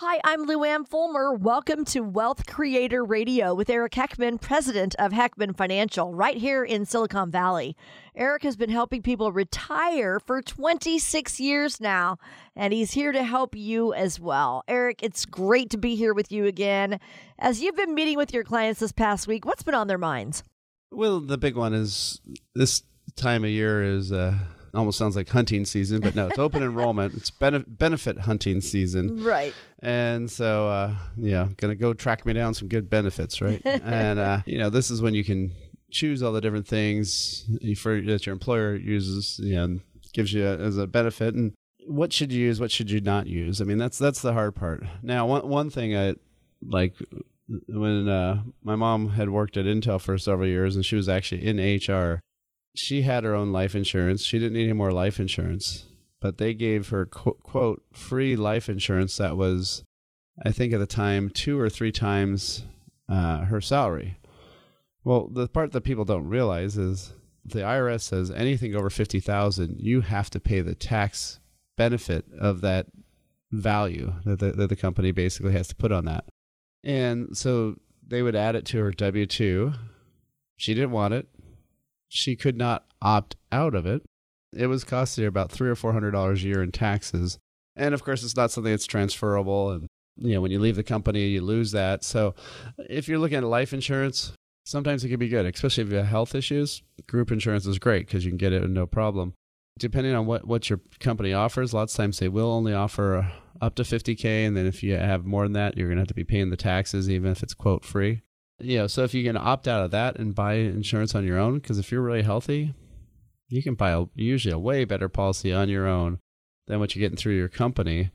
Hi, I'm Lou Ann Fulmer. Welcome to Wealth Creator Radio with Eric Heckman, president of Heckman Financial, right here in Silicon Valley. Eric has been helping people retire for 26 years now, and he's here to help you as well. Eric, it's great to be here with you again. As you've been meeting with your clients this past week, what's been on their minds? Well, the big one is this time of year is almost sounds like hunting season, but no, it's open enrollment. It's benefit hunting season. Right. And so, going to go track me down some good benefits, right? And, this is when you can choose all the different things that your employer uses, gives you as a benefit. And what should you use? What should you not use? I mean, that's the hard part. Now, one thing I like when my mom had worked at Intel for several years and she was actually in HR, she had her own life insurance. She didn't need any more life insurance, but they gave her, quote, free life insurance that was, I think at the time, 2 or 3 times her salary. Well, the part that people don't realize is the IRS says anything over $50,000, you have to pay the tax benefit of that value that the company basically has to put on that. And so they would add it to her W-2. She didn't want it. She could not opt out of it. It was costing her about $300 or $400 a year in taxes. And of course, it's not something that's transferable. And, when you leave the company, you lose that. So if you're looking at life insurance, sometimes it can be good, especially if you have health issues. Group insurance is great because you can get it with no problem. Depending on what your company offers, lots of times they will only offer up to $50K. And then if you have more than that, you're going to have to be paying the taxes, even if it's, quote, free. So if you can opt out of that and buy insurance on your own, because if you're really healthy, you can buy usually a way better policy on your own than what you're getting through your company.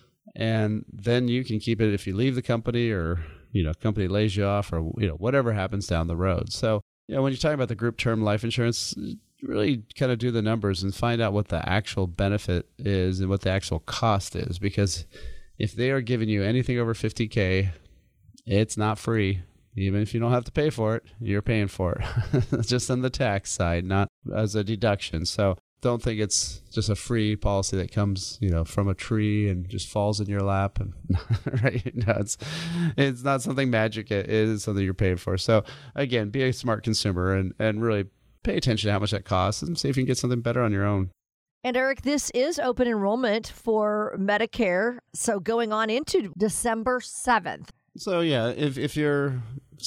And then you can keep it if you leave the company or, company lays you off or, whatever happens down the road. So, when you're talking about the group term life insurance, really kind of do the numbers and find out what the actual benefit is and what the actual cost is. Because if they are giving you anything over $50K, it's not free. Even if you don't have to pay for it, you're paying for it. Just on the tax side, not as a deduction. So don't think it's just a free policy that comes, from a tree and just falls in your lap. And right? No, it's not something magic. It is something you're paying for. So again, be a smart consumer and really pay attention to how much that costs and see if you can get something better on your own. And Eric, this is open enrollment for Medicare. So going on into December 7th. So yeah, if you're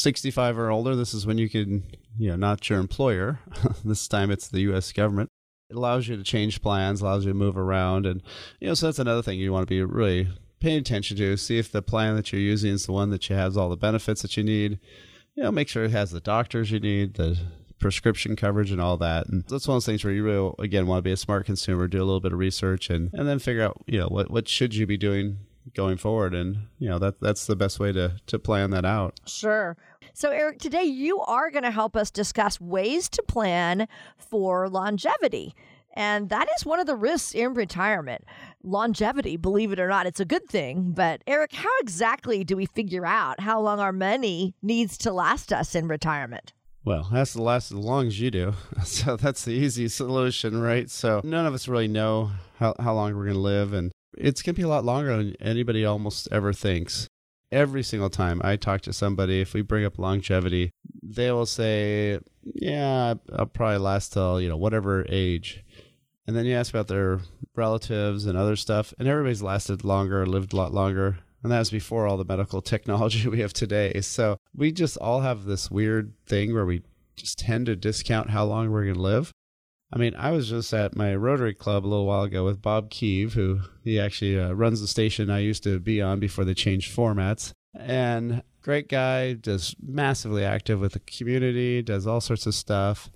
65 or older, this is when you can, not your employer. This time it's the U.S. government. It allows you to change plans, allows you to move around. And, so that's another thing you want to be really paying attention to. See if the plan that you're using is the one that has all the benefits that you need. Make sure it has the doctors you need, the prescription coverage and all that. And that's one of those things where you really, again, want to be a smart consumer, do a little bit of research and then figure out, what should you be doing going forward. And, that's the best way to plan that out. Sure. So, Eric, today you are going to help us discuss ways to plan for longevity. And that is one of the risks in retirement. Longevity, believe it or not, it's a good thing. But, Eric, how exactly do we figure out how long our money needs to last us in retirement? Well, it has to last as long as you do. So that's the easy solution, right? So none of us really know how long we're going to live. And it's going to be a lot longer than anybody almost ever thinks. Every single time I talk to somebody, if we bring up longevity, they will say, yeah, I'll probably last till, whatever age. And then you ask about their relatives and other stuff, and everybody's lasted longer, lived a lot longer. And that was before all the medical technology we have today. So we just all have this weird thing where we just tend to discount how long we're going to live. I mean, I was just at my Rotary Club a little while ago with Bob Keeve, who he actually runs the station I used to be on before they changed formats. And great guy, just massively active with the community, does all sorts of stuff.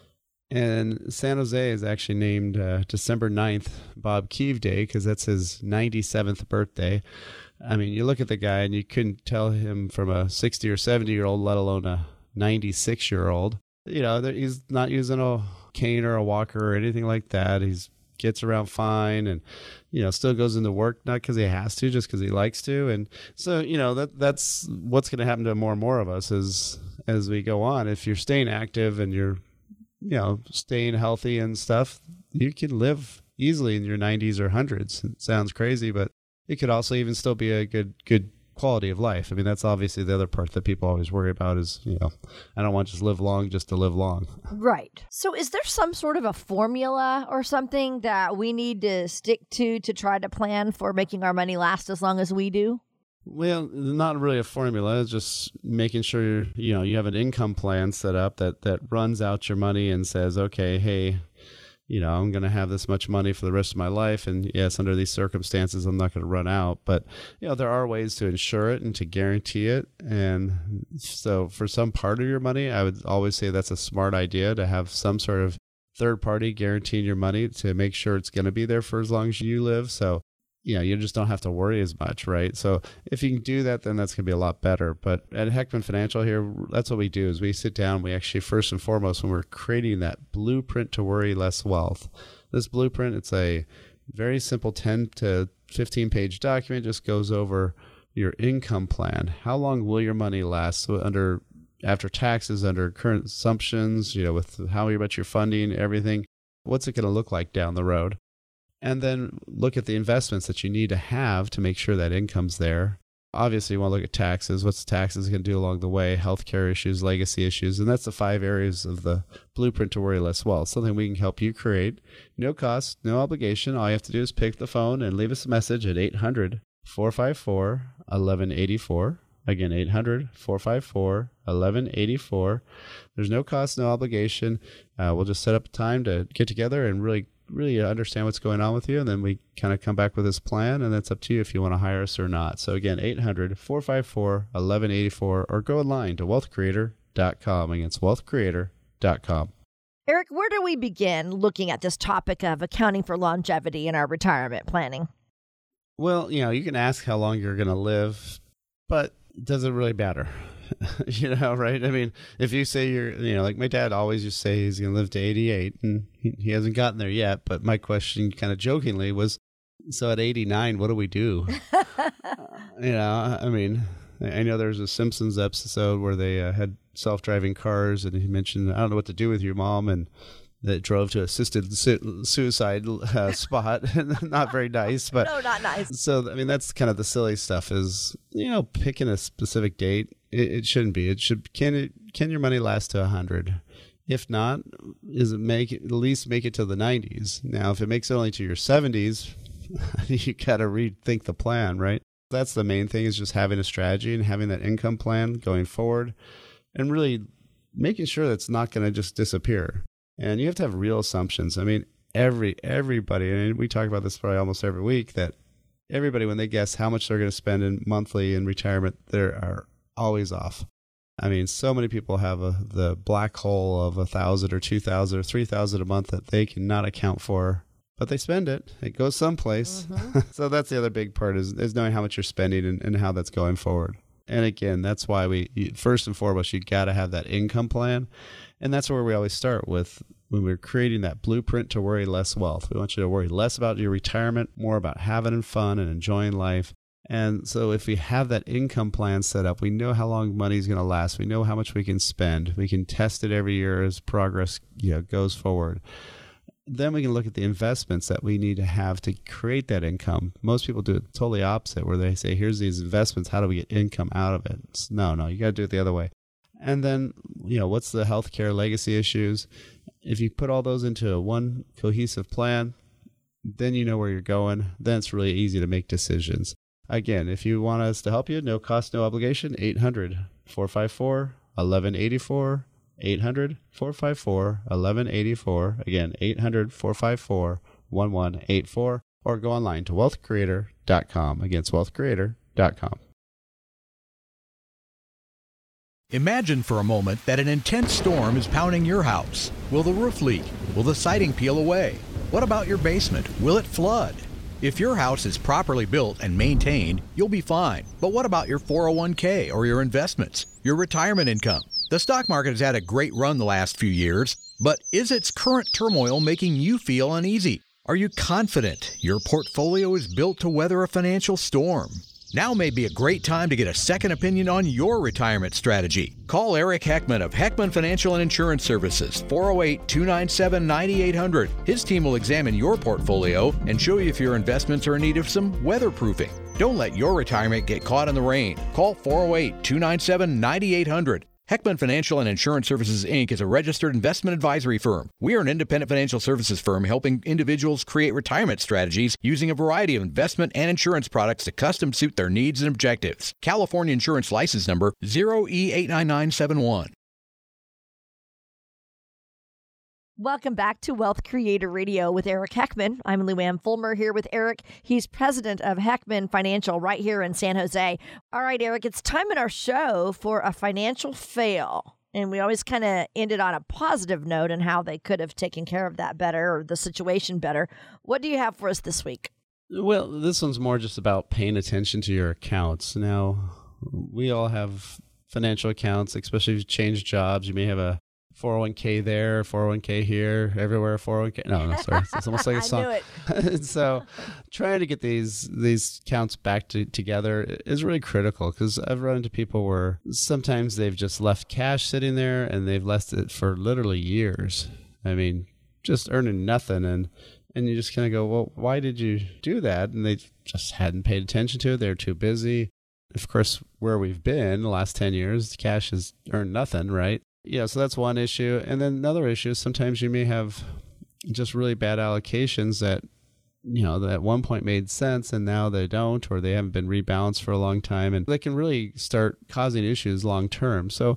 And San Jose is actually named December 9th Bob Keeve Day because that's his 97th birthday. I mean, you look at the guy and you couldn't tell him from a 60 or 70-year-old, let alone a 96-year-old. He's not using a cane or a walker or anything like that. He's gets around fine and, still goes into work, not because he has to, just because he likes to. And so, that's what's going to happen to more and more of us as we go on. If you're staying active and you're, staying healthy and stuff, you can live easily in your 90s or 100s. It sounds crazy, but it could also even still be a good quality of life. I mean, that's obviously the other part that people always worry about is, I don't want to just live long just to live long. Right. So is there some sort of a formula or something that we need to stick to try to plan for making our money last as long as we do? Well, not really a formula. It's just making sure, you have an income plan set up that runs out your money and says, okay, hey, I'm going to have this much money for the rest of my life. And yes, under these circumstances, I'm not going to run out. But, there are ways to insure it and to guarantee it. And so for some part of your money, I would always say that's a smart idea to have some sort of third party guaranteeing your money to make sure it's going to be there for as long as you live. So, you just don't have to worry as much, right? So if you can do that, then that's going to be a lot better. But at Heckman Financial here, that's what we do is we sit down, we actually first and foremost, when we're creating that blueprint to worry less wealth, this blueprint, it's a very simple 10 to 15 page document, just goes over your income plan. How long will your money last? So after taxes, under current assumptions, with how much you're funding, everything, what's it going to look like down the road? And then look at the investments that you need to have to make sure that income's there. Obviously, you want to look at taxes. What's the taxes going to do along the way? Healthcare issues, legacy issues. And that's the 5 areas of the blueprint to worry less wealth. Something we can help you create. No cost, no obligation. All you have to do is pick the phone and leave us a message at 800-454-1184. Again, 800-454-1184. There's no cost, no obligation. We'll just set up a time to get together and really understand what's going on with you, and then we kind of come back with this plan, and that's up to you if you want to hire us or not. So again, 800-454-1184, or go online to wealthcreator.com. Again, it's wealthcreator.com. Eric, where do we begin looking at this topic of accounting for longevity in our retirement planning? Well, you can ask how long you're going to live, but does it really matter? Right? I mean, if you say you're, like my dad always used to say he's going to live to 88, and he hasn't gotten there yet. But my question kind of jokingly was, so at 89, what do we do? I mean, I know there's a Simpsons episode where they had self-driving cars, and he mentioned, I don't know what to do with your mom, and that drove to assisted suicide spot. Not very nice, but no, not nice. So, I mean, that's kind of the silly stuff is, picking a specific date. It shouldn't be. It should. Can your money last to 100? If not, at least make it to the 90s? Now, if it makes it only to your 70s, you got to rethink the plan, right? That's the main thing, is just having a strategy and having that income plan going forward, and really making sure that's not going to just disappear. And you have to have real assumptions. I mean, everybody, and we talk about this probably almost every week, that everybody, when they guess how much they're going to spend in monthly in retirement, they are always off. I mean, so many people have the black hole of $1,000 or $2,000 or $3,000 a month that they cannot account for, but they spend it. It goes someplace. Mm-hmm. So that's the other big part is knowing how much you're spending and how that's going forward. And again, that's why first and foremost, you got to have that income plan. And that's where we always start with when we're creating that blueprint to worry less wealth. We want you to worry less about your retirement, more about having fun and enjoying life. And so if we have that income plan set up, we know how long money's going to last. We know how much we can spend. We can test it every year as progress goes forward. Then we can look at the investments that we need to have to create that income. Most people do it totally opposite, where they say, here's these investments. How do we get income out of it? No, you got to do it the other way. And then, what's the healthcare legacy issues? If you put all those into one cohesive plan, then you know where you're going. Then it's really easy to make decisions. Again, if you want us to help you, no cost, no obligation, 800-454-1184. 800-454-1184. Again, 800-454-1184. Or go online to wealthcreator.com. Again, it's wealthcreator.com. Imagine for a moment that an intense storm is pounding your house. Will the roof leak? Will the siding peel away? What about your basement? Will it flood? If your house is properly built and maintained, you'll be fine. But what about your 401k or your investments, your retirement income? The stock market has had a great run the last few years, but is its current turmoil making you feel uneasy? Are you confident your portfolio is built to weather a financial storm? Now may be a great time to get a second opinion on your retirement strategy. Call Eric Heckman of Heckman Financial and Insurance Services, 408-297-9800. His team will examine your portfolio and show you if your investments are in need of some weatherproofing. Don't let your retirement get caught in the rain. Call 408-297-9800. Heckman Financial and Insurance Services, Inc. is a registered investment advisory firm. We are an independent financial services firm helping individuals create retirement strategies using a variety of investment and insurance products to custom suit their needs and objectives. California Insurance License Number 0E89971. Welcome back to Wealth Creator Radio with Eric Heckman. I'm Luann Fulmer here with Eric. He's president of Heckman Financial right here in San Jose. All right, Eric, it's time in our show for a financial fail. And we always kind of ended on a positive note and how they could have taken care of that better or the situation better. What do you have for us this week? Well, this one's more just about paying attention to your accounts. Now, we all have financial accounts, especially if you change jobs. You may have a 401k there, 401k here, everywhere, 401k. No, sorry. It's almost like a song. I knew And so trying to get these accounts back together is really critical, because I've run into people where sometimes they've just left cash sitting there and they've left it for literally years. I mean, just earning nothing. And you just kind of go, well, why did you do that? And they just hadn't paid attention to it. They're too busy. Of course, where we've been the last 10 years, cash has earned nothing, right? Yeah, so that's one issue. And then another issue is sometimes you may have just really bad allocations that, that at one point made sense and now they don't, or they haven't been rebalanced for a long time. And they can really start causing issues long term. So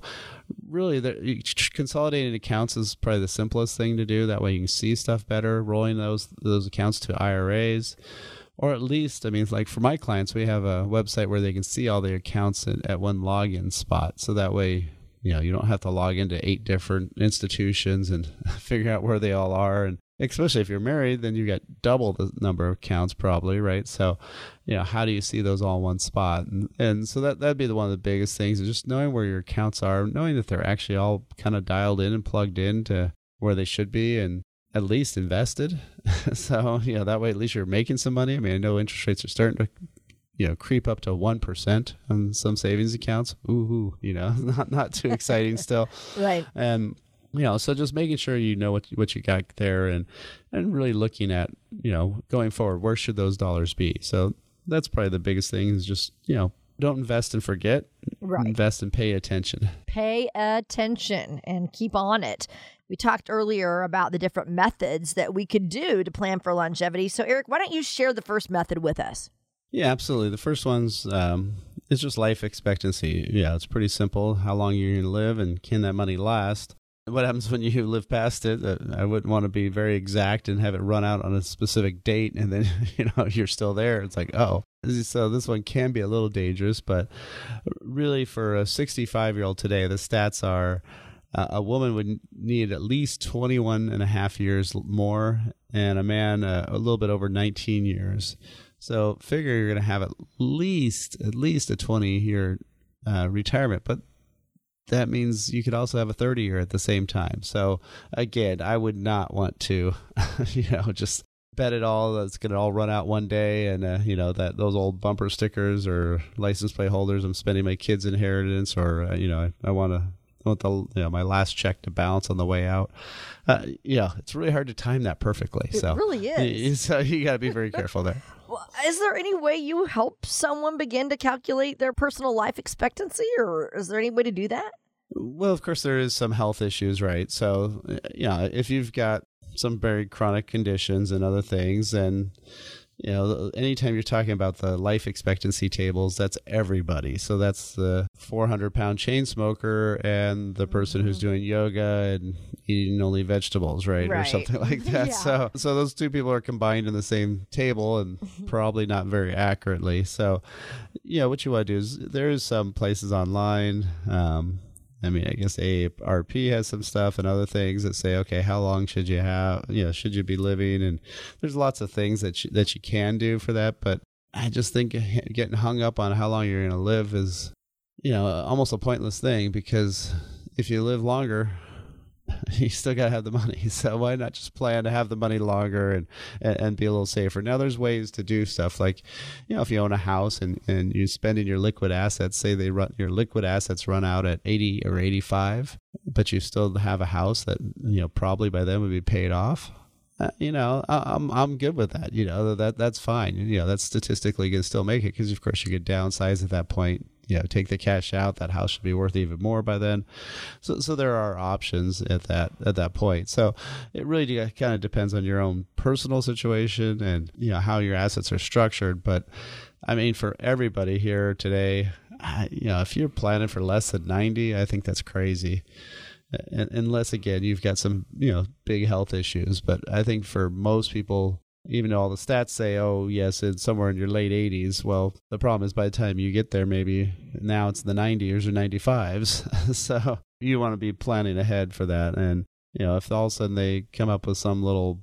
really, consolidating accounts is probably the simplest thing to do. That way you can see stuff better, rolling those accounts to IRAs. Or at least, like for my clients, we have a website where they can see all their accounts at one login spot. So that way, you don't have to log into 8 different institutions and figure out where they all are. And especially if you're married, then you got double the number of accounts probably, right? So, how do you see those all in one spot? And so that'd be one of the biggest things, is just knowing where your accounts are, knowing that they're actually all kind of dialed in and plugged in to where they should be, and at least invested. So, that way at least you're making some money. I know interest rates are starting to creep up to 1% on some savings accounts. Ooh, not too exciting still. Right. And, so just making sure what you got there, and really looking at, going forward, where should those dollars be? So that's probably the biggest thing, is just, don't invest and forget. Right. Invest and pay attention. Pay attention and keep on it. We talked earlier about the different methods that we could do to plan for longevity. So Eric, why don't you share the first method with us? Yeah, absolutely. The first one's is just life expectancy. Yeah, it's pretty simple. How long you're going to live, and can that money last? What happens when you live past it? I wouldn't want to be very exact and have it run out on a specific date, and then you're still there. It's like, oh. So this one can be a little dangerous, but really for a 65-year-old today, the stats are a woman would need at least 21 and a half years more, and a man a little bit over 19 years. So figure you're going to have at least a 20-year retirement, but that means you could also have a 30-year at the same time. So again, I would not want to, just bet it all that's going to all run out one day, and that those old bumper stickers or license plate holders, I'm spending my kids' inheritance, or I want the my last check to balance on the way out. It's really hard to time that perfectly. It really is. So you got to be very careful there. Well, is there any way you help someone begin to calculate their personal life expectancy, or is there any way to do that? Well, of course, there is some health issues, right? So, if you've got some very chronic conditions and other things, then anytime you're talking about the life expectancy tables, that's everybody. So that's the 400-pound chain smoker and the person who's doing yoga and eating only vegetables, right? Or something like that. Yeah. So those two people are combined in the same table, and probably not very accurately. So, what you want to do is, there is some places online. I guess AARP has some stuff and other things that say, okay, how long should you have, should you be living? And there's lots of things that you can do for that. But I just think getting hung up on how long you're going to live is, almost a pointless thing, because if you live longer, you still got to have the money. So why not just plan to have the money longer and be a little safer? Now, there's ways to do stuff like, if you own a house and you're spending your liquid assets, say your liquid assets run out at 80 or 85, but you still have a house that, probably by then would be paid off. I'm good with that. That's fine. That's statistically going to still make it because, of course, you could downsize at that point. Take the cash out. That house should be worth even more by then. So there are options at that point. So it really kind of depends on your own personal situation and how your assets are structured. But I mean, for everybody here today, if you're planning for less than 90, I think that's crazy. Unless, again, you've got some, big health issues. But I think for most people, even though all the stats say, oh, yes, it's somewhere in your late 80s, well, the problem is by the time you get there, maybe now it's the 90s or 95s. So you want to be planning ahead for that. And, if all of a sudden they come up with some little,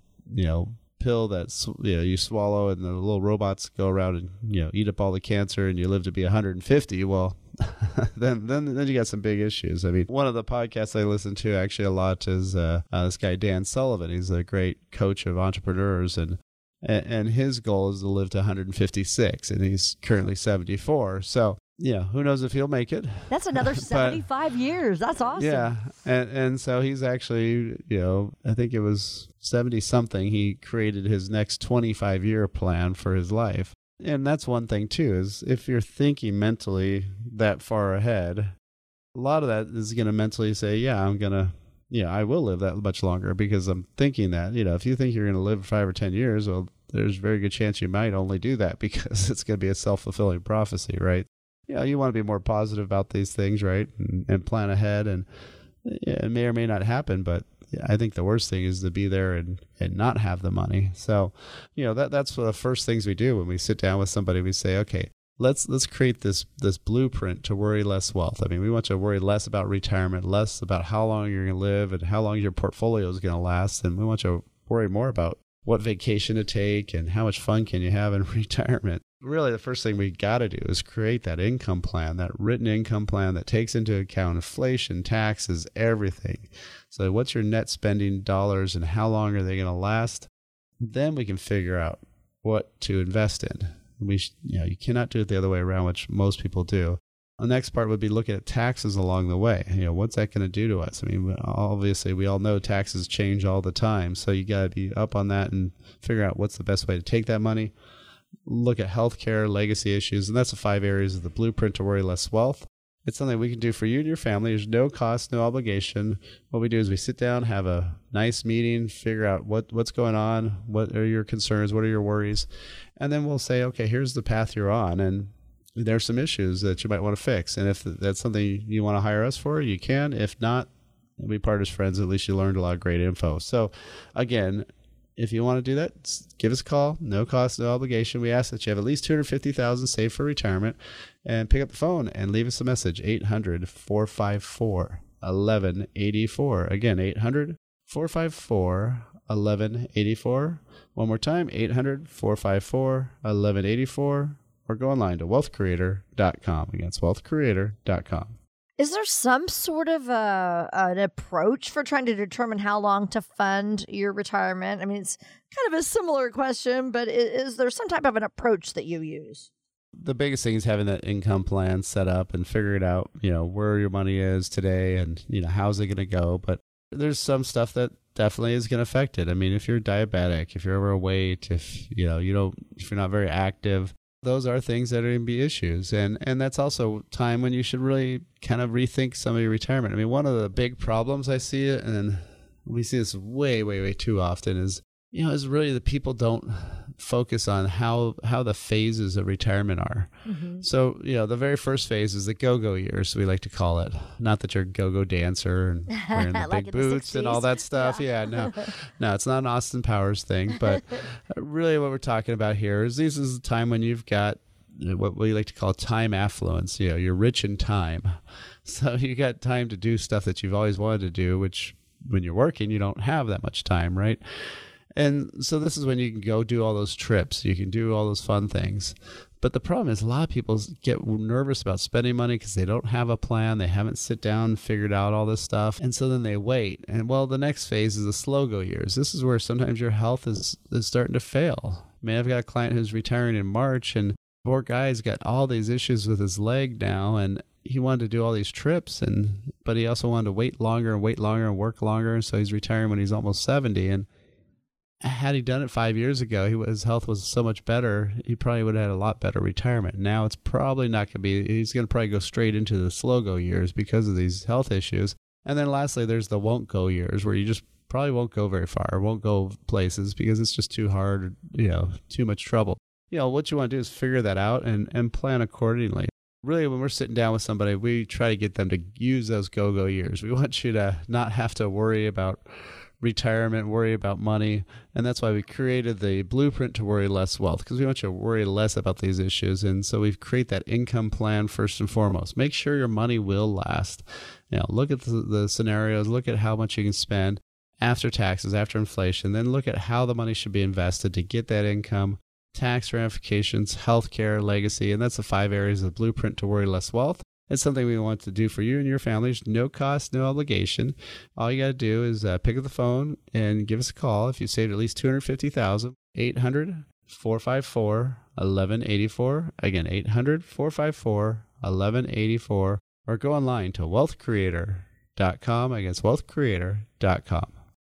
pill that you swallow and the little robots go around and, eat up all the cancer and you live to be 150, well, then you got some big issues. I mean, one of the podcasts I listen to actually a lot is this guy, Dan Sullivan. He's a great coach of entrepreneurs, and his goal is to live to 156, and he's currently 74. So, who knows if he'll make it. That's another 75 years. That's awesome. Yeah, and so he's actually, I think it was 70-something, he created his next 25-year plan for his life. And that's one thing, too, is if you're thinking mentally that far ahead, a lot of that is going to mentally say, yeah, I'm going to, I will live that much longer because I'm thinking that. If you think you're going to live 5 or 10 years, well, there's a very good chance you might only do that because it's going to be a self-fulfilling prophecy, right? You want to be more positive about these things, right? And plan ahead. And it may or may not happen, but I think the worst thing is to be there and not have the money. So, that's one of the first things we do when we sit down with somebody. We say, okay, let's create this blueprint to worry less wealth. I mean, we want you to worry less about retirement, less about how long you're going to live and how long your portfolio is going to last. And we want you to worry more about what vacation to take and how much fun can you have in retirement. Really, the first thing we got to do is create that income plan, that written income plan that takes into account inflation, taxes, everything. So what's your net spending dollars and how long are they going to last? Then we can figure out what to invest in. You cannot do it the other way around, which most people do. The next part would be looking at taxes along the way. What's that going to do to us? I mean, obviously, we all know taxes change all the time. So you got to be up on that and figure out what's the best way to take that money. Look at healthcare, legacy issues, and that's the 5 areas of the blueprint to worry less wealth. It's something we can do for you and your family. There's no cost, no obligation. What we do is we sit down, have a nice meeting, figure out what's going on, what are your concerns, what are your worries, and then we'll say, okay, here's the path you're on, and there's some issues that you might want to fix. And if that's something you want to hire us for, you can. If not, we'll be part as friends. At least you learned a lot of great info. So again, if you want to do that, give us a call. No cost, no obligation. We ask that you have at least $250,000 saved for retirement, and pick up the phone and leave us a message. 800-454-1184. Again, 800-454-1184. One more time, 800-454-1184. Or go online to wealthcreator.com. Again, it's wealthcreator.com. Is there some sort of an approach for trying to determine how long to fund your retirement? I mean, it's kind of a similar question, but is there some type of an approach that you use? The biggest thing is having that income plan set up and figuring out, where your money is today and, how's it going to go. But there's some stuff that definitely is going to affect it. I mean, if you're diabetic, if you're overweight, if you're not very active, those are things that are going to be issues. And that's also time when you should really kind of rethink some of your retirement. I mean, one of the big problems I see, and we see this way, way, way too often, is really that people don't focus on how the phases of retirement are. Mm-hmm. So, the very first phase is the go-go years, we like to call it. Not that you're a go-go dancer and wearing the like big boots and all that stuff. Yeah, no, it's not an Austin Powers thing. But really what we're talking about here is this is the time when you've got what we like to call time affluence. You're rich in time. So you got time to do stuff that you've always wanted to do, which when you're working, you don't have that much time, right? And so this is when you can go do all those trips. You can do all those fun things. But the problem is a lot of people get nervous about spending money because they don't have a plan. They haven't sit down and figured out all this stuff. And so then they wait. And well, the next phase is the slow go years. This is where sometimes your health is starting to fail. I mean, I've got a client who's retiring in March, and poor guy's got all these issues with his leg now. And he wanted to do all these trips, but he also wanted to wait longer and work longer. And so he's retiring when he's almost 70. And had he done it 5 years ago, his health was so much better, he probably would have had a lot better retirement. Now it's probably not going to be, he's going to probably go straight into the slow go years because of these health issues. And then lastly, there's the won't go years where you just probably won't go very far, won't go places because it's just too hard, too much trouble. What you want to do is figure that out and plan accordingly. Really, when we're sitting down with somebody, we try to get them to use those go-go years. We want you to not have to worry about retirement, worry about money. And that's why we created the blueprint to worry less wealth, because we want you to worry less about these issues. And so we create that income plan first and foremost. Make sure your money will last. Look at the scenarios, look at how much you can spend after taxes, after inflation, then look at how the money should be invested to get that income, tax ramifications, healthcare, legacy. And that's the 5 areas of the blueprint to worry less wealth. It's something we want to do for you and your families. No cost, no obligation. All you got to do is pick up the phone and give us a call. If you saved at least $250,000, 800-454-1184. Again, 800-454-1184. Or go online to wealthcreator.com. Again, it's wealthcreator.com.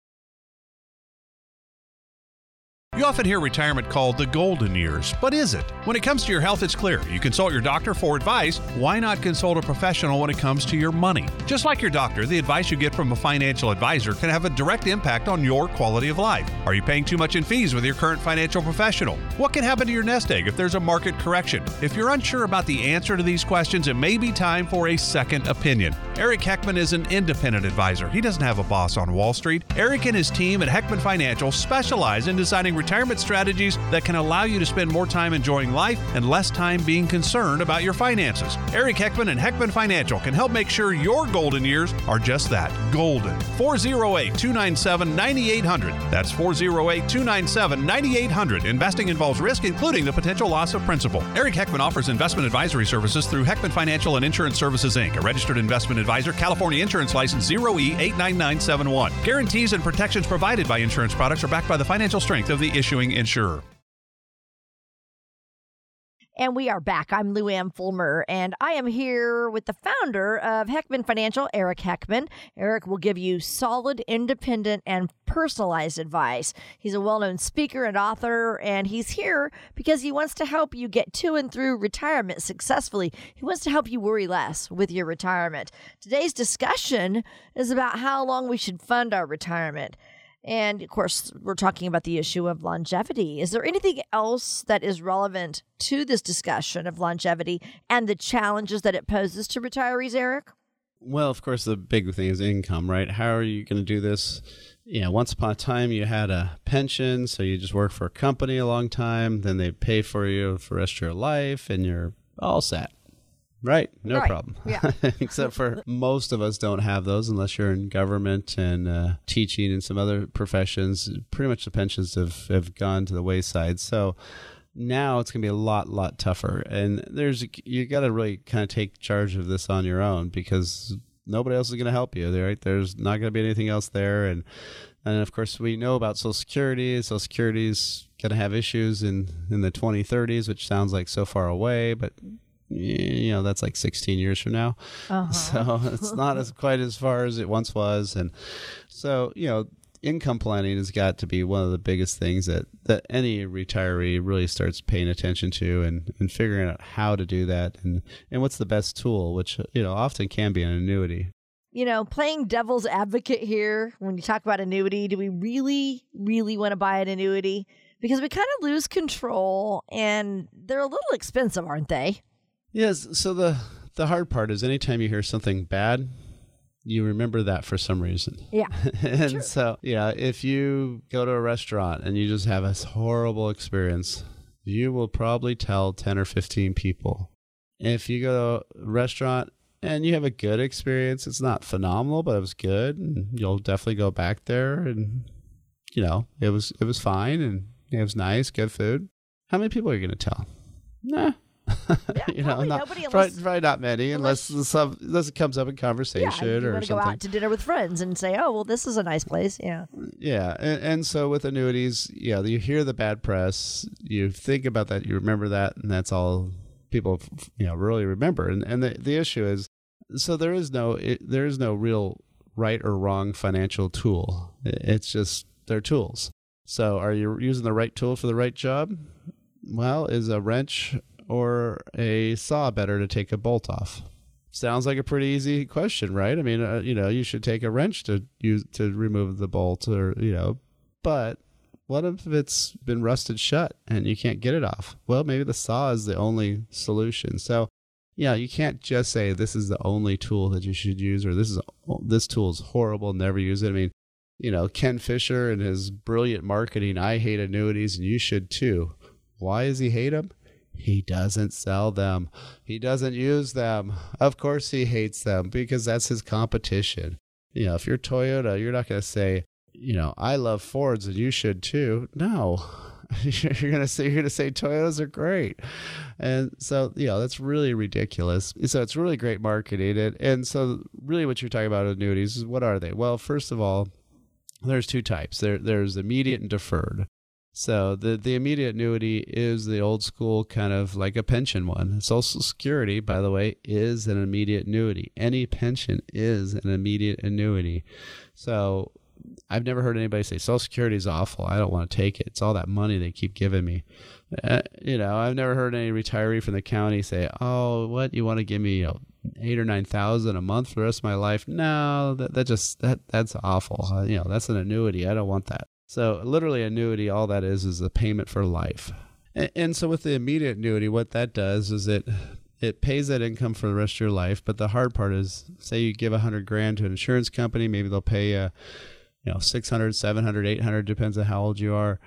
You often hear retirement called the golden years, but is it? When it comes to your health, it's clear. You consult your doctor for advice. Why not consult a professional when it comes to your money? Just like your doctor, the advice you get from a financial advisor can have a direct impact on your quality of life. Are you paying too much in fees with your current financial professional? What can happen to your nest egg if there's a market correction? If you're unsure about the answer to these questions, it may be time for a second opinion. Eric Heckman is an independent advisor. He doesn't have a boss on Wall Street. Eric and his team at Heckman Financial specialize in designing retirement strategies that can allow you to spend more time enjoying life and less time being concerned about your finances. Eric Heckman and Heckman Financial can help make sure your golden years are just that, golden. 408-297-9800. That's 408-297-9800. Investing involves risk, including the potential loss of principal. Eric Heckman offers investment advisory services through Heckman Financial and Insurance Services, Inc., a registered investment advisor, California Insurance License 0E89971. Guarantees and protections provided by insurance products are backed by the financial strength of the issuing insurer. And we are back. I'm Lou Ann Fulmer, and I am here with the founder of Heckman Financial, Eric Heckman. Eric will give you solid, independent, and personalized advice. He's a well-known speaker and author, and he's here because he wants to help you get to and through retirement successfully. He wants to help you worry less with your retirement. Today's discussion is about how long we should fund our retirement. And, of course, we're talking about the issue of longevity. Is there anything else that is relevant to this discussion of longevity and the challenges that it poses to retirees, Eric? Well, of course, the big thing is income, right? How are you going to do this? Once upon a time, you had a pension, so you just work for a company a long time. Then they pay for you for the rest of your life, and you're all set. Right. No problem. Yeah. Except for most of us don't have those unless you're in government and teaching and some other professions. Pretty much the pensions have gone to the wayside. So now it's going to be a lot tougher. And you got to really kind of take charge of this on your own because nobody else is going to help you. Right? There's not going to be anything else there. And of course, we know about Social Security. Social Security's going to have issues in the 2030s, which sounds like so far away, but that's like 16 years from now. So it's not quite as far as it once was. And so, income planning has got to be one of the biggest things that any retiree really starts paying attention to and figuring out how to do that and what's the best tool, which, often can be an annuity. Playing devil's advocate here, when you talk about annuity, do we really, really want to buy an annuity? Because we kind of lose control and they're a little expensive, aren't they? Yes. So the hard part is anytime you hear something bad, you remember that for some reason. Yeah. And True. So, if you go to a restaurant and you just have a horrible experience, you will probably tell 10 or 15 people. If you go to a restaurant and you have a good experience, it's not phenomenal, but it was good, and you'll definitely go back there and it was fine and it was nice, good food. How many people are you going to tell? Nah. Yeah, probably nobody, probably not many, unless it comes up in conversation you or want to something. go out to dinner with friends and say, oh, well, this is a nice place. Yeah. Yeah. And so with annuities, you hear the bad press, you think about that, you remember that, and that's all people, really remember. And the issue is, so there is no real right or wrong financial tool. It's just they're tools. So are you using the right tool for the right job? Well, is a wrench or a saw better to take a bolt off? Sounds like a pretty easy question, right? I mean, you should take a wrench to remove the bolt, or but what if it's been rusted shut and you can't get it off? Well, maybe the saw is the only solution. So, you can't just say this is the only tool that you should use, or this tool is horrible, never use it. I mean, Ken Fisher and his brilliant marketing, I hate annuities and you should too. Why does he hate them? He doesn't sell them. He doesn't use them. Of course he hates them because that's his competition. If you're Toyota, you're not going to say, I love Fords and you should too. No. You're going to say Toyotas are great. And so, that's really ridiculous. So it's really great marketing. And so really what you're talking about annuities is, what are they? Well, first of all, there's two types. There's immediate and deferred. So the immediate annuity is the old school kind of like a pension one. Social Security, by the way, is an immediate annuity. Any pension is an immediate annuity. So I've never heard anybody say Social Security is awful. I don't want to take it. It's all that money they keep giving me. I've never heard any retiree from the county say, "Oh, what, you want to give me $8,000 or $9,000 a month for the rest of my life?" No, that's awful. That's an annuity. I don't want that. So literally annuity, all that is a payment for life. And so with the immediate annuity, what that does is it pays that income for the rest of your life. But the hard part is, say you give $100,000 to an insurance company, maybe they'll pay $600, $700, $800, depends on how old you are,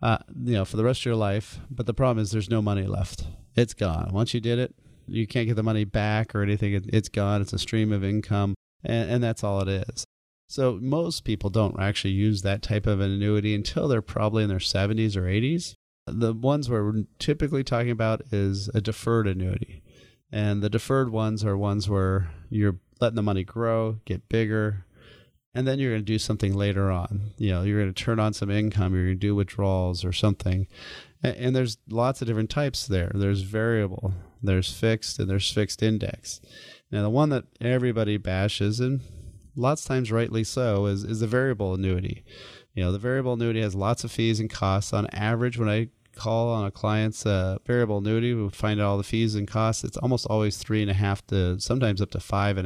for the rest of your life. But the problem is there's no money left. It's gone. Once you did it, you can't get the money back or anything. It's gone. It's a stream of income, and that's all it is. So most people don't actually use that type of an annuity until they're probably in their 70s or 80s. The ones we're typically talking about is a deferred annuity. And the deferred ones are ones where you're letting the money grow, get bigger, and then you're going to do something later on. You're going to turn on some income, you're going to do withdrawals or something. And there's lots of different types there. There's variable, there's fixed, and there's fixed index. Now, the one that everybody bashes, and lots of times rightly so, is the variable annuity. The variable annuity has lots of fees and costs. On average, when I call on a client's variable annuity, we find out all the fees and costs. It's almost always 3.5% to sometimes up to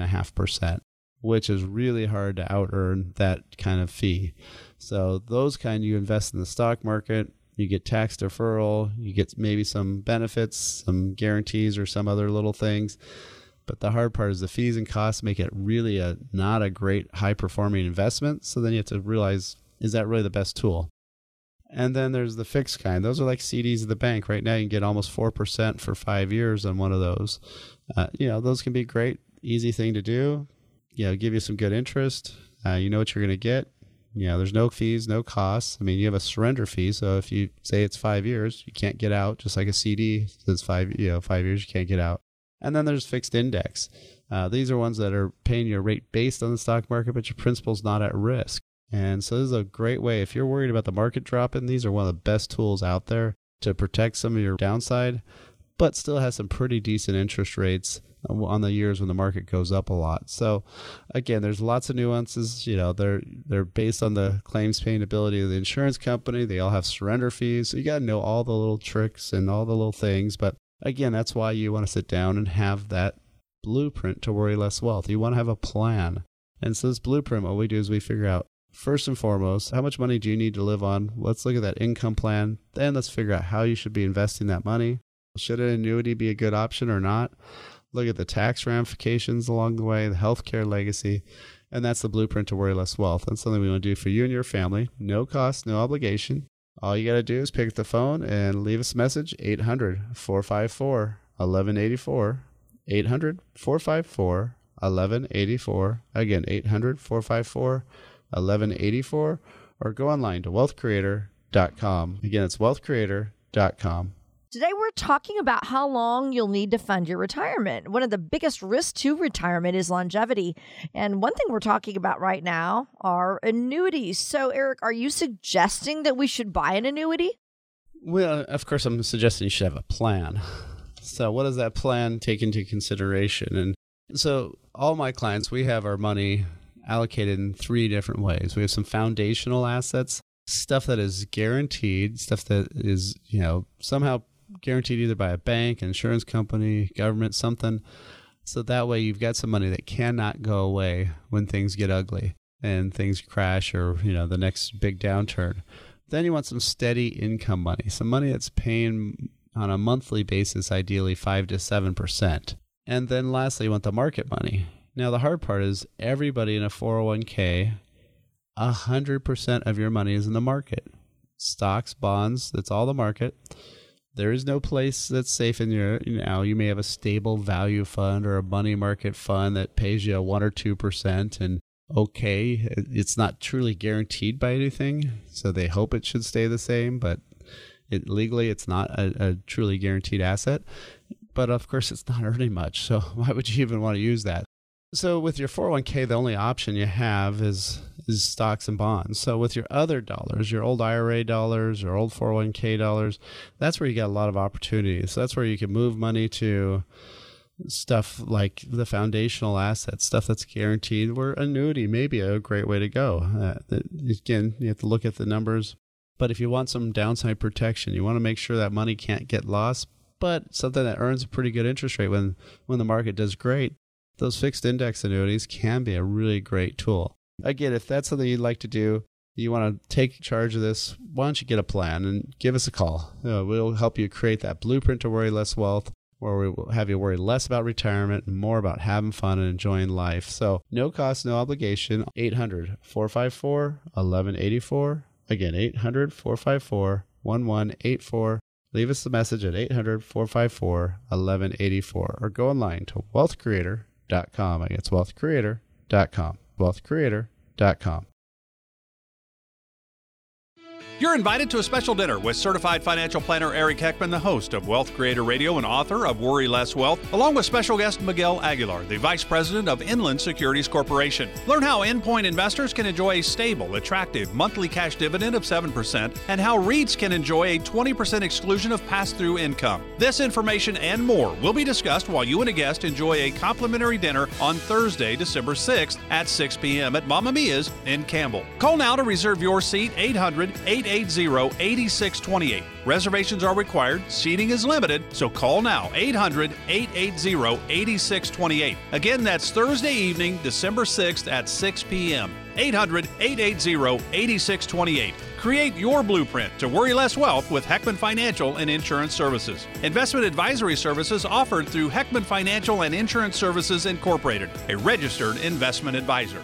5.5%, which is really hard to out-earn that kind of fee. So those kind, you invest in the stock market, you get tax deferral, you get maybe some benefits, some guarantees or some other little things. But the hard part is the fees and costs make it really not a great high-performing investment. So then you have to realize, is that really the best tool? And then there's the fixed kind. Those are like CDs at the bank. Right now you can get almost 4% for 5 years on one of those. Those can be great, easy thing to do. Give you some good interest. You know what you're going to get. There's no fees, no costs. I mean, you have a surrender fee. So if you say it's 5 years, you can't get out. Just like a CD says 5 years, you can't get out. And then there's fixed index. These are ones that are paying you a rate based on the stock market, but your principal's not at risk. And so this is a great way. If you're worried about the market dropping, these are one of the best tools out there to protect some of your downside, but still has some pretty decent interest rates on the years when the market goes up a lot. So again, there's lots of nuances. They're based on the claims paying ability of the insurance company. They all have surrender fees. So you got to know all the little tricks and all the little things. But again, that's why you want to sit down and have that blueprint to worry less wealth. You want to have a plan. And so this blueprint, what we do is we figure out, first and foremost, how much money do you need to live on? Let's look at that income plan. Then let's figure out how you should be investing that money. Should an annuity be a good option or not? Look at the tax ramifications along the way, the healthcare legacy, and that's the blueprint to worry less wealth. That's something we want to do for you and your family. No cost, no obligation. All you got to do is pick up the phone and leave us a message, 800-454-1184, 800-454-1184. Again, 800-454-1184, or go online to wealthcreator.com. Again, it's wealthcreator.com. Today, we're talking about how long you'll need to fund your retirement. One of the biggest risks to retirement is longevity. And one thing we're talking about right now are annuities. So, Eric, are you suggesting that we should buy an annuity? Well, of course, I'm suggesting you should have a plan. So what does that plan take into consideration? And so all my clients, we have our money allocated in 3 different ways. We have some foundational assets, stuff that is guaranteed, stuff that is, somehow guaranteed either by a bank, an insurance company, government, something. So that way you've got some money that cannot go away when things get ugly and things crash or, the next big downturn. Then you want some steady income money, some money that's paying on a monthly basis, ideally 5 to 7%. And then lastly, you want the market money. Now, the hard part is everybody in a 401k, 100% of your money is in the market. Stocks, bonds, that's all the market. There is no place that's safe in your, you may have a stable value fund or a money market fund that pays you 1 or 2%. And okay, it's not truly guaranteed by anything. So they hope it should stay the same, but legally it's not a truly guaranteed asset. But of course, it's not earning much. So why would you even want to use that? So with your 401k, the only option you have is stocks and bonds. So with your other dollars, your old IRA dollars or old 401k dollars, that's where you got a lot of opportunities. So that's where you can move money to stuff like the foundational assets, stuff that's guaranteed, where annuity may be a great way to go. Again, you have to look at the numbers. But if you want some downside protection, you want to make sure that money can't get lost, but something that earns a pretty good interest rate when the market does great, those fixed index annuities can be a really great tool. Again, if that's something you'd like to do, you want to take charge of this, why don't you get a plan and give us a call. We'll help you create that blueprint to worry less wealth, where we will have you worry less about retirement and more about having fun and enjoying life. So no cost, no obligation. 800-454-1184. Again, 800-454-1184. Leave us a message at 800-454-1184 or go online to wealthcreator.com. Again, it's wealthcreator.com. wealthcreator.com. You're invited to a special dinner with certified financial planner Eric Heckman, the host of Wealth Creator Radio and author of Worry Less Wealth, along with special guest Miguel Aguilar, the vice president of Inland Securities Corporation. Learn how Endpoint investors can enjoy a stable, attractive monthly cash dividend of 7% and how REITs can enjoy a 20% exclusion of pass-through income. This information and more will be discussed while you and a guest enjoy a complimentary dinner on Thursday, December 6th at 6 p.m. at Mamma Mia's in Campbell. Call now to reserve your seat, 800-880-8628. Reservations are required, seating is limited, so call now, 800-880-8628. Again, that's Thursday evening, December 6th at 6 p.m. 800-880-8628. Create your blueprint to worry less wealth with Heckman Financial and Insurance Services. Investment advisory services offered through Heckman Financial and Insurance Services Incorporated, a registered investment advisor.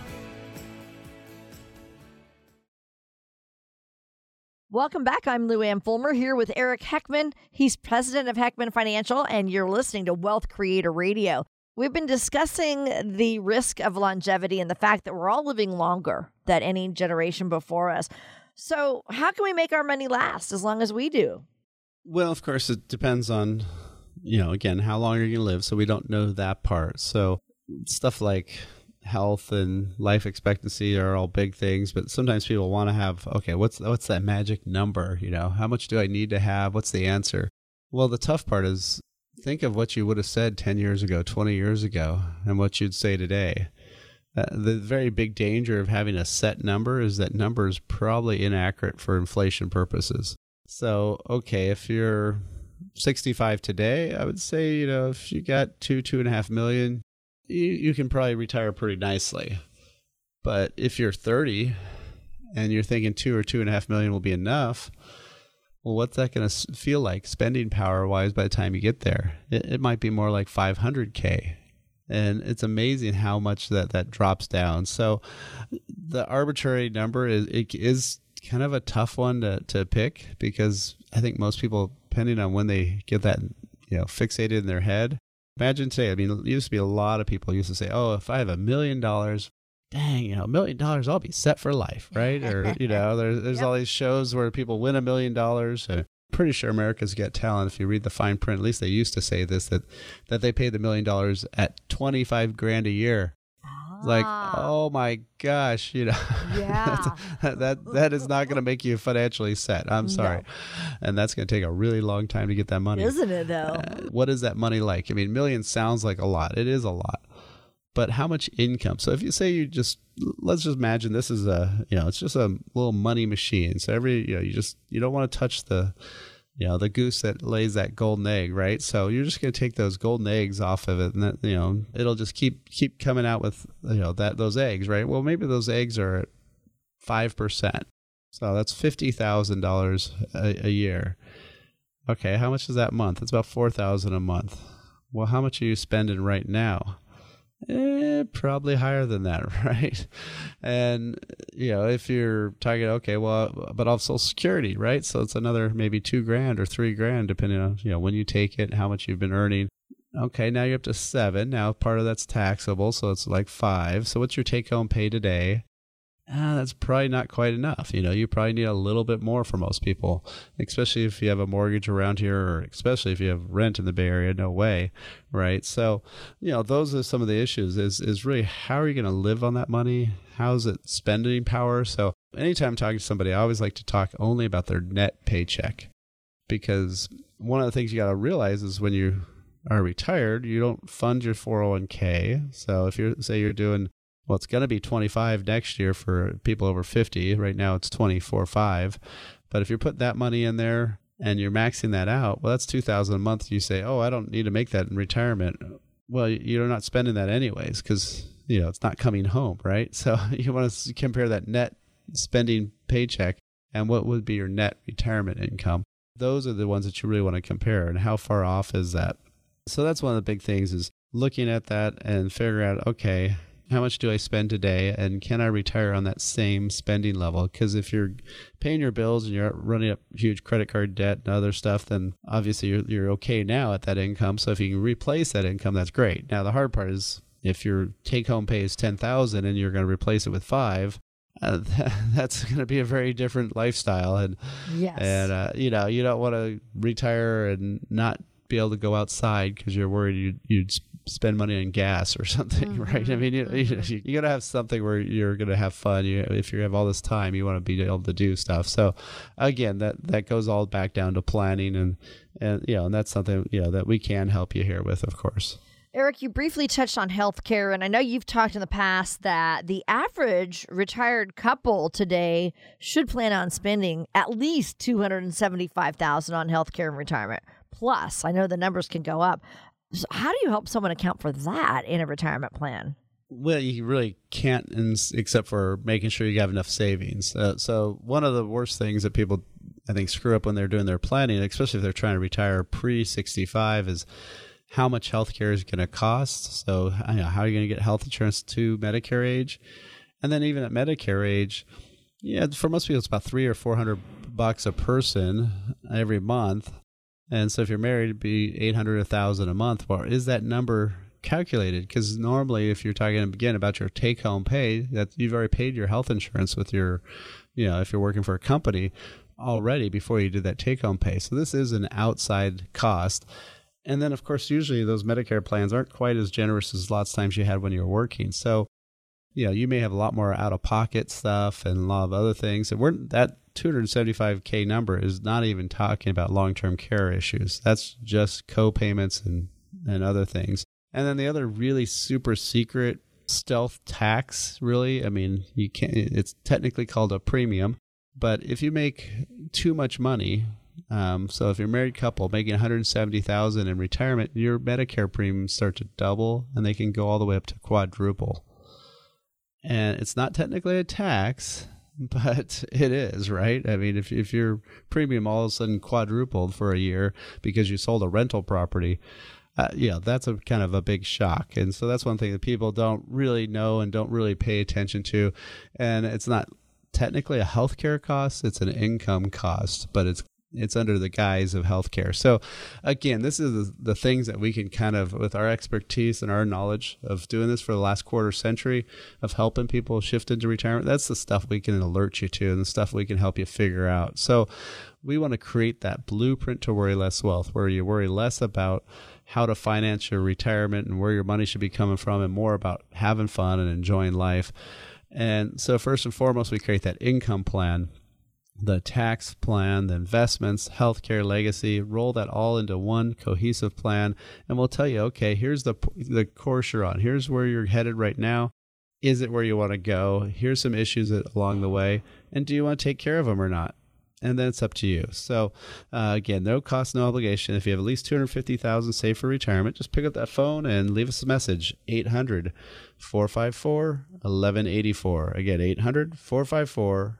Welcome back. I'm Lou Ann Fulmer here with Eric Heckman. He's president of Heckman Financial, and you're listening to Wealth Creator Radio. We've been discussing the risk of longevity and the fact that we're all living longer than any generation before us. So how can we make our money last as long as we do? Well, of course, it depends on, again, how long you're going to live. So we don't know that part. So stuff like health and life expectancy are all big things, but sometimes people want to have, okay, what's that magic number? How much do I need to have? What's the answer? Well, the tough part is think of what you would have said 10 years ago, 20 years ago, and what you'd say today. The very big danger of having a set number is that number is probably inaccurate for inflation purposes. So, okay, if you're 65 today, I would say, if you got 2.5 million, you can probably retire pretty nicely. But if you're 30 and you're thinking 2 or 2.5 million will be enough, well, what's that going to feel like spending power wise by the time you get there? It might be more like 500K. And it's amazing how much that drops down. So the arbitrary number is kind of a tough one to pick, because I think most people, depending on when they get that fixated in their head. Imagine today, it used to be a lot of people used to say, oh, if I have $1 million, dang, $1 million, I'll be set for life, right? Or, there's all these shows where people win $1 million. I'm pretty sure America's Got Talent, if you read the fine print, at least they used to say this, that they paid the $1 million at 25 grand a year. Like, oh my gosh, Yeah. that is not going to make you financially set. I'm sorry. No. And that's going to take a really long time to get that money. Isn't it, though? What is that money like? I mean, million sounds like a lot. It is a lot. But how much income? So if you say let's just imagine this is it's just a little money machine. So you don't want to touch the goose that lays that golden egg, right? So you're just going to take those golden eggs off of it, and that, it'll just keep coming out with, those eggs, right? Well, maybe those eggs are at 5%. So that's $50,000 a year. Okay, how much is that a month? It's about $4,000 a month. Well, how much are you spending right now? Probably higher than that, right? And, if you're talking, okay, well, but off Social Security, right? So it's another maybe $2,000 or $3,000, depending on, when you take it, how much you've been earning. Okay, now you're up to 7. Now part of that's taxable, so it's like 5. So what's your take-home pay today? That's probably not quite enough. You probably need a little bit more for most people, especially if you have a mortgage around here, or especially if you have rent in the Bay Area. No way, right? So, those are some of the issues is really how are you going to live on that money? How's it spending power? So anytime I'm talking to somebody, I always like to talk only about their net paycheck, because one of the things you got to realize is when you are retired, you don't fund your 401k. So if you're doing, well, it's going to be 25 next year for people over 50. Right now it's 24.5. But if you're putting that money in there and you're maxing that out, well, that's $2,000 a month. You say, oh, I don't need to make that in retirement. Well, you're not spending that anyways, because, it's not coming home, right? So you want to compare that net spending paycheck and what would be your net retirement income. Those are the ones that you really want to compare, and how far off is that? So that's one of the big things, is looking at that and figuring out, okay, how much do I spend today, and can I retire on that same spending level? Because if you're paying your bills and you're running up huge credit card debt and other stuff, then obviously you're okay now at that income. So if you can replace that income, that's great. Now the hard part is if your take-home pay is $10,000 and you're going to replace it with $5,000, that's going to be a very different lifestyle. And yes, and you don't want to retire and not be able to go outside because you're worried you'd spend money on gas or something, right? I mean, you got to have something where you're going to have fun. If you have all this time, you want to be able to do stuff. So again, that goes all back down to planning, and that's something, that we can help you here with, of course. Eric, you briefly touched on healthcare, and I know you've talked in the past that the average retired couple today should plan on spending at least $275,000 on healthcare and retirement. Plus, I know the numbers can go up. So how do you help someone account for that in a retirement plan? Well, you really can't, except for making sure you have enough savings. So one of the worst things that people, I think, screw up when they're doing their planning, especially if they're trying to retire pre-65, is how much healthcare is going to cost. So how are you going to get health insurance to Medicare age? And then even at Medicare age, for most people, it's about $300 or $400 a person every month. And so if you're married, it'd be $800, $1,000 a month. Well, is that number calculated? Because normally, if you're talking again about your take-home pay, that you've already paid your health insurance with your, if you're working for a company already before you did that take-home pay. So this is an outside cost. And then, of course, usually those Medicare plans aren't quite as generous as lots of times you had when you were working. So, you may have a lot more out-of-pocket stuff and a lot of other things. And that $275K number is not even talking about long-term care issues. That's just co-payments and other things. And then the other really super secret stealth tax, really, I mean, you can't. It's technically called a premium. But if you make too much money, so if you're a married couple making $170,000 in retirement, your Medicare premiums start to double, and they can go all the way up to quadruple. And it's not technically a tax, but it is, right? I mean, if your premium all of a sudden quadrupled for a year because you sold a rental property, that's a kind of a big shock. And so that's one thing that people don't really know and don't really pay attention to. And it's not technically a healthcare cost, it's an income cost, but it's it's under the guise of healthcare. So again, this is the things that we can kind of, with our expertise and our knowledge of doing this for the last quarter century of helping people shift into retirement, that's the stuff we can alert you to and the stuff we can help you figure out. So we want to create that blueprint to worry less wealth, where you worry less about how to finance your retirement and where your money should be coming from, and more about having fun and enjoying life. And so first and foremost, we create that income plan, the tax plan, the investments, healthcare, legacy, roll that all into one cohesive plan. And we'll tell you, okay, here's the course you're on. Here's where you're headed right now. Is it where you want to go? Here's some issues along the way. And do you want to take care of them or not? And then it's up to you. So again, no cost, no obligation. If you have at least $250,000 saved for retirement, just pick up that phone and leave us a message. 800-454-1184. Again, 800-454-1184.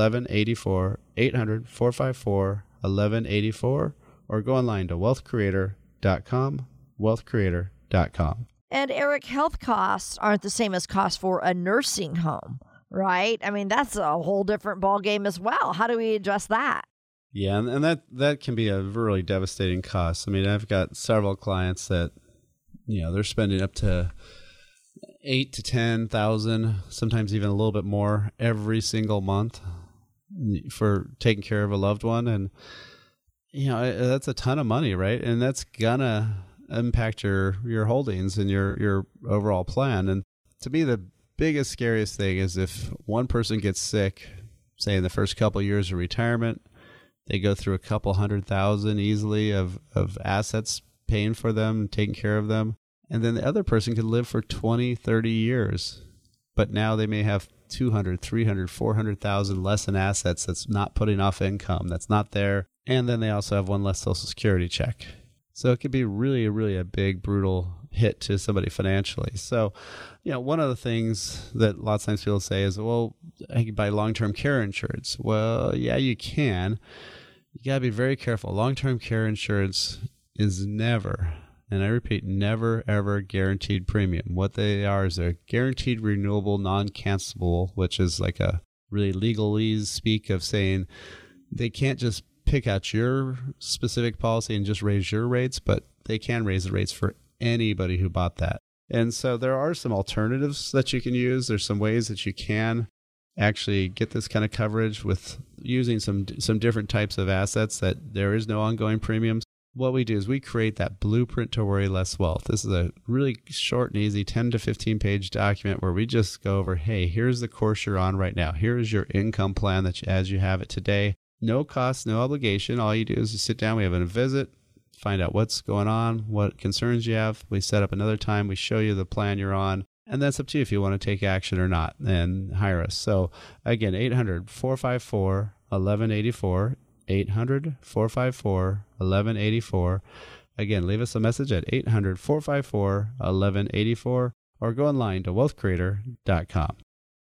800-454-1184, or go online to wealthcreator.com, wealthcreator.com. And Eric, health costs aren't the same as costs for a nursing home, right? I mean, that's a whole different ballgame as well. How do we address that? Yeah, and that can be a really devastating cost. I mean, I've got several clients that, they're spending up to $8,000 to $10,000, sometimes even a little bit more every single month for taking care of a loved one. And, that's a ton of money, right? And that's gonna impact your holdings and your overall plan. And to me, the biggest, scariest thing is if one person gets sick, say in the first couple of years of retirement, they go through a couple $100,000 easily of assets paying for them, taking care of them. And then the other person could live for 20, 30 years. But now they may have 200, 300, 400,000 less in assets that's not putting off income, that's not there. And then they also have one less Social Security check. So it could be really, really a big, brutal hit to somebody financially. So, one of the things that lots of times people say is, well, I can buy long-term care insurance. Well, yeah, you can. You got to be very careful. Long-term care insurance is never, and I repeat, never, ever guaranteed premium. What they are is they're guaranteed renewable, non-cancelable, which is like a really legalese speak of saying they can't just pick out your specific policy and just raise your rates, but they can raise the rates for anybody who bought that. And so there are some alternatives that you can use. There's some ways that you can actually get this kind of coverage with using some different types of assets that there is no ongoing premiums. What we do is we create that blueprint to worry less wealth. This is a really short and easy 10 to 15 page document where we just go over, hey, here's the course you're on right now. Here's your income plan as you have it today. No cost, no obligation. All you do is just sit down. We have a visit, find out what's going on, what concerns you have. We set up another time. We show you the plan you're on. And that's up to you if you want to take action or not and hire us. So again, 800-454-1184. 800-454-1184. Again, leave us a message at 800-454-1184 or go online to wealthcreator.com.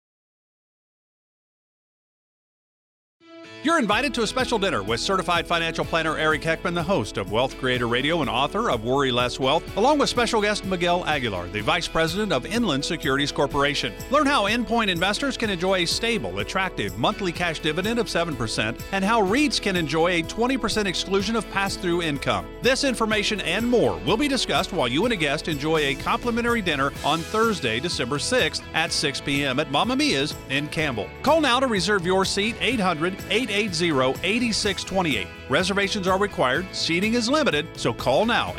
You're invited to a special dinner with certified financial planner Eric Heckman, the host of Wealth Creator Radio and author of Worry Less Wealth, along with special guest Miguel Aguilar, the Vice President of Inland Securities Corporation. Learn how Endpoint investors can enjoy a stable, attractive monthly cash dividend of 7% and how REITs can enjoy a 20% exclusion of pass-through income. This information and more will be discussed while you and a guest enjoy a complimentary dinner on Thursday, December 6th at 6 p.m. at Mamma Mia's in Campbell. Call now to reserve your seat, 800-880-8628. Reservations are required. Seating is limited, so call now,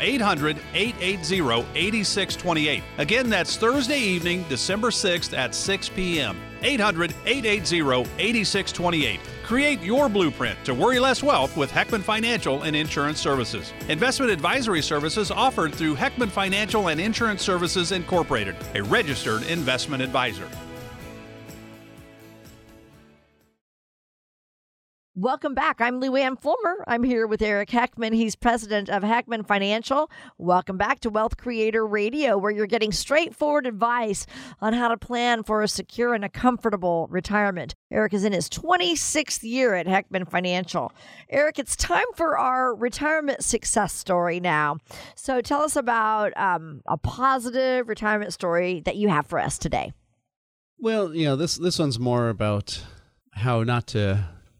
800-880-8628. Again, that's Thursday evening, December 6th at 6 p.m. 800-880-8628. Create your blueprint to worry less wealth with Heckman Financial and Insurance Services. Investment advisory services offered through Heckman Financial and Insurance Services Incorporated, a registered investment advisor. Welcome back. I'm Lou Ann Fulmer. I'm here with Eric Heckman. He's president of Heckman Financial. Welcome back to Wealth Creator Radio, where you're getting straightforward advice on how to plan for a secure and a comfortable retirement. Eric is in his 26th year at Heckman Financial. Eric, it's time for our retirement success story now. So tell us about a positive retirement story that you have for us today. Well, this one's more about how not to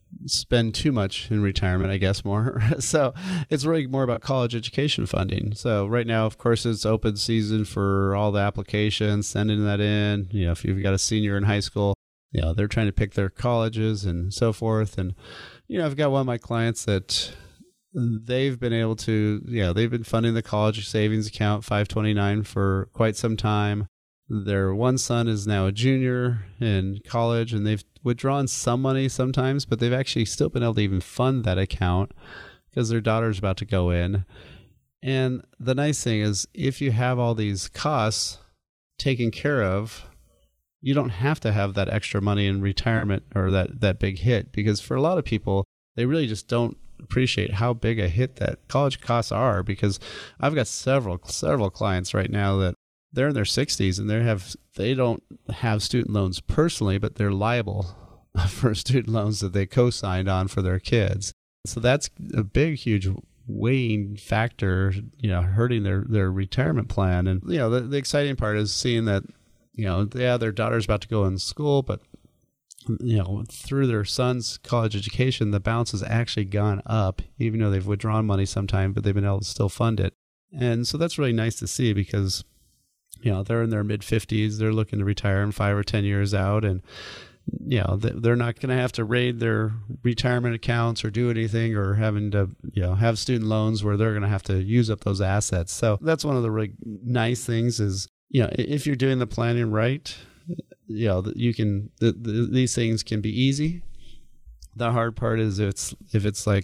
spend too much in retirement, I guess more. So it's really more about college education funding. So right now, of course, it's open season for all the applications, sending that in. If you've got a senior in high school, they're trying to pick their colleges and so forth. And, I've got one of my clients that they've been able to, they've been funding the college savings account 529 for quite some time. Their one son is now a junior in college, and they've withdrawn some money sometimes, but they've actually still been able to even fund that account because their daughter's about to go in. And the nice thing is, if you have all these costs taken care of, you don't have to have that extra money in retirement or that big hit, because for a lot of people, they really just don't appreciate how big a hit that college costs are. Because I've got several clients right now that they're in their 60s and they don't have student loans personally, but they're liable for student loans that they co-signed on for their kids. So that's a big, huge weighing factor, hurting their retirement plan. And, the exciting part is seeing that, their daughter's about to go in school, but, through their son's college education, the balance has actually gone up, even though they've withdrawn money sometime, but they've been able to still fund it. And so that's really nice to see, because they're in their mid-50s. They're looking to retire in 5 or 10 years out. And, they're not going to have to raid their retirement accounts or do anything, or having to, have student loans where they're going to have to use up those assets. So that's one of the really nice things is, if you're doing the planning right, you can, these things can be easy. The hard part is if it's like,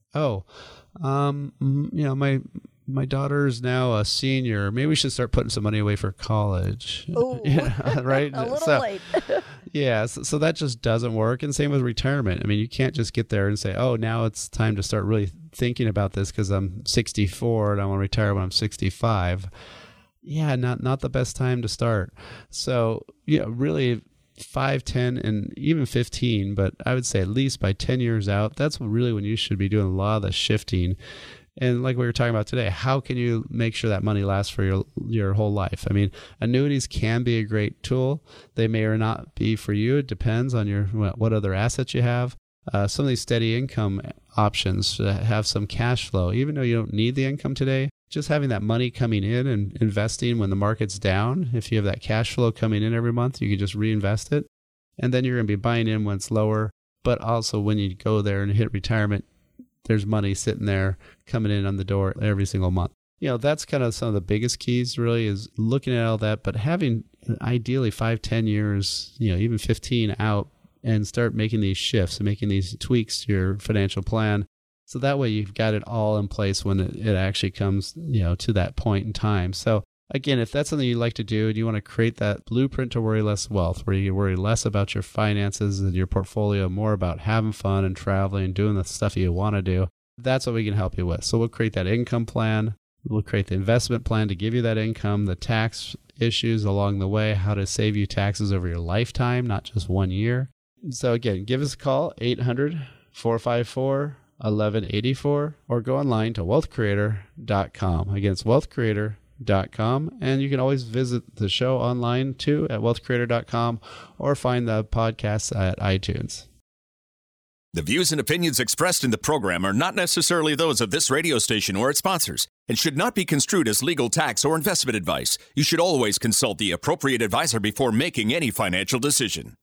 my daughter's now a senior, maybe we should start putting some money away for college. Ooh. Right? A little late. Yeah, so that just doesn't work. And same with retirement. I mean, you can't just get there and say, now it's time to start really thinking about this because I'm 64 and I want to retire when I'm 65. Yeah, not the best time to start. So, really 5, 10, and even 15, but I would say at least by 10 years out, that's really when you should be doing a lot of the shifting. And like we were talking about today, how can you make sure that money lasts for your whole life? I mean, annuities can be a great tool. They may or not be for you. It depends on what other assets you have. Some of these steady income options have some cash flow. Even though you don't need the income today, just having that money coming in and investing when the market's down, if you have that cash flow coming in every month, you can just reinvest it. And then you're going to be buying in when it's lower. But also when you go there and hit retirement, there's money sitting there coming in on the door every single month. That's kind of some of the biggest keys really, is looking at all that, but having ideally 5, 10 years, even 15 out, and start making these shifts and making these tweaks to your financial plan. So that way you've got it all in place when it actually comes, to that point in time. So again, if that's something you like to do and you want to create that blueprint to worry less wealth, where you worry less about your finances and your portfolio, more about having fun and traveling and doing the stuff you want to do, that's what we can help you with. So we'll create that income plan. We'll create the investment plan to give you that income, the tax issues along the way, how to save you taxes over your lifetime, not just 1 year. So again, give us a call, 800-454-1184, or go online to wealthcreator.com. Again, it's wealthcreator.com, and you can always visit the show online too at wealthcreator.com, or find the podcast at iTunes. The views and opinions expressed in the program are not necessarily those of this radio station or its sponsors and should not be construed as legal, tax, or investment advice. You should always consult the appropriate advisor before making any financial decision.